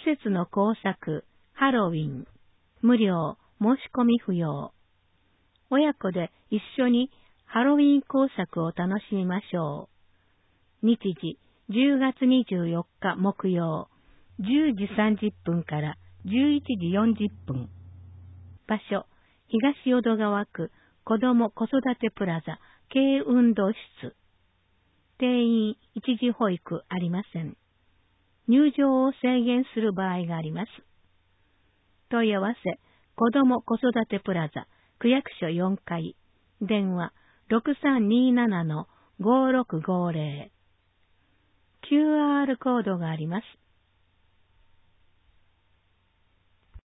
節の工作、ハロウィン、無料、申し込み不要。親子で一緒にハロウィン工作を楽しみましょう。日時、10月24日木曜、10時30分から11時40分。場所、東淀川区子ども子育てプラザ軽運動室。定員一時保育ありません。入場を制限する場合があります。問い合わせ、子ども子育てプラザ区役所4階、電話 6327-5650。QR コードがあります。